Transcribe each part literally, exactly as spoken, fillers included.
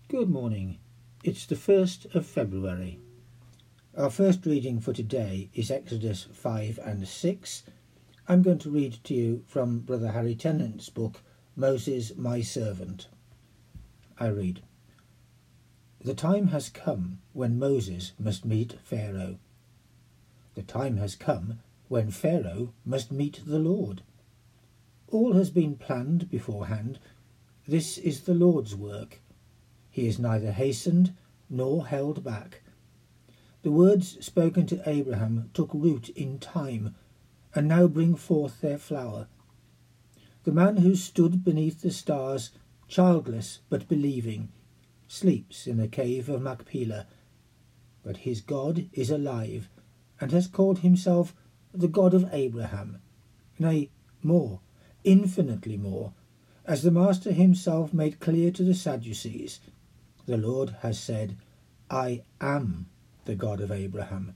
Good morning. It's the first of February. Our first reading for today is Exodus five and six. I'm going to read to you from Brother Harry Tennant's book, Moses, My Servant. I read, The time has come when Moses must meet Pharaoh. The time has come when Pharaoh must meet the Lord. All has been planned beforehand. This is the Lord's work. He is neither hastened nor held back. The words spoken to Abraham took root in time, and now bring forth their flower. The man who stood beneath the stars, childless but believing, sleeps in the cave of Machpelah. But his God is alive, and has called himself the God of Abraham, nay, more, infinitely more, as the Master himself made clear to the Sadducees. The Lord has said, I am the God of Abraham.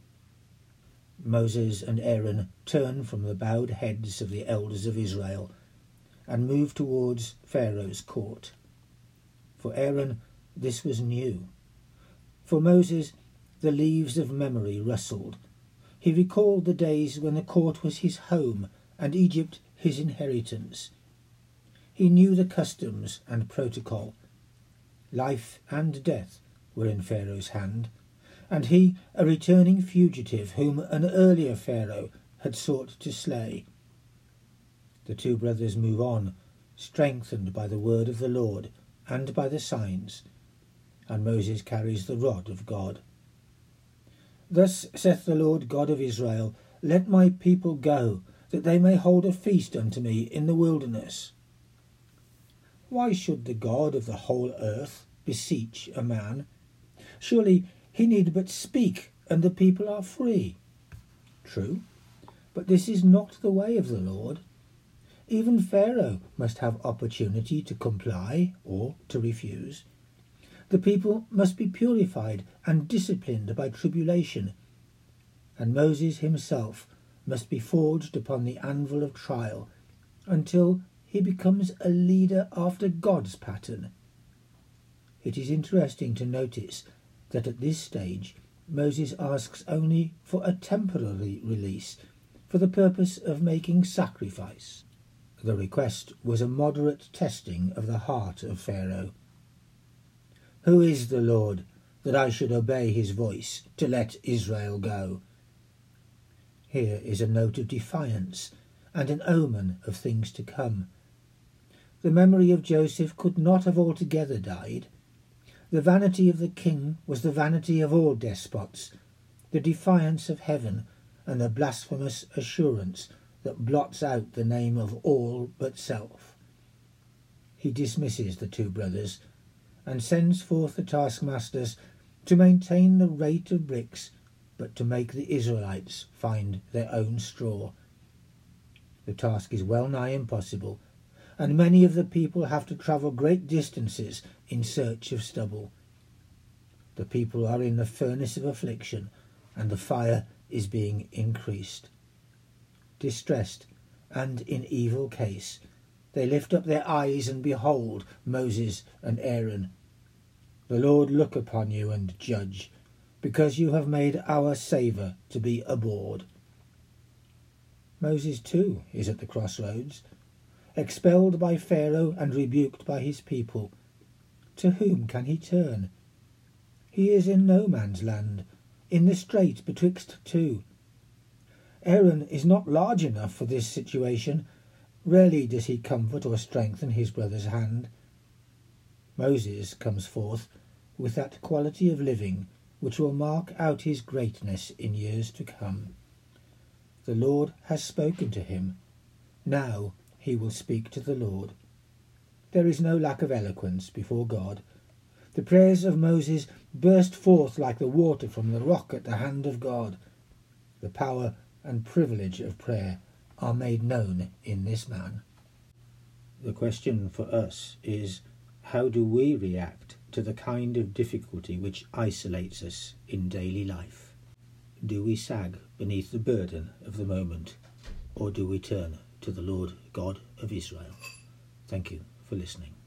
Moses and Aaron turn from the bowed heads of the elders of Israel and move towards Pharaoh's court. For Aaron, this was new. For Moses, the leaves of memory rustled. He recalled the days when the court was his home and Egypt his inheritance. He knew the customs and protocol. Life and death were in Pharaoh's hand, and he a returning fugitive whom an earlier Pharaoh had sought to slay. The two brothers move on, strengthened by the word of the Lord and by the signs, and Moses carries the rod of God. Thus saith the Lord God of Israel, Let my people go, that they may hold a feast unto me in the wilderness. Why should the God of the whole earth beseech a man? Surely he need but speak, and the people are free. True, but this is not the way of the Lord. Even Pharaoh must have opportunity to comply or to refuse. The people must be purified and disciplined by tribulation, and Moses himself must be forged upon the anvil of trial until he becomes a leader after God's pattern. It is interesting to notice that at this stage Moses asks only for a temporary release for the purpose of making sacrifice. The request was a moderate testing of the heart of Pharaoh. Who is the Lord, that I should obey his voice to let Israel go? Here is a note of defiance and an omen of things to come. The memory of Joseph could not have altogether died. The vanity of the king was the vanity of all despots, the defiance of heaven, and the blasphemous assurance that blots out the name of all but self. He dismisses the two brothers, and sends forth the taskmasters to maintain the rate of bricks, but to make the Israelites find their own straw. The task is well nigh impossible, and many of the people have to travel great distances in search of stubble. The people are in the furnace of affliction, and the fire is being increased. Distressed and in evil case, they lift up their eyes and behold Moses and Aaron. The Lord look upon you and judge, because you have made our savour to be abhorred. Moses too is at the crossroads, expelled by Pharaoh and rebuked by his people. To whom can he turn? He is in no man's land, in the strait betwixt two. Aaron is not large enough for this situation. Rarely does he comfort or strengthen his brother's hand. Moses comes forth with that quality of living which will mark out his greatness in years to come. The Lord has spoken to him. Now he will speak to the Lord. There is no lack of eloquence before God. The prayers of Moses burst forth like the water from the rock at the hand of God. The power and privilege of prayer are made known in this man. The question for us is, how do we react to the kind of difficulty which isolates us in daily life? Do we sag beneath the burden of the moment, or do we turn to the Lord God of Israel? Thank you for listening.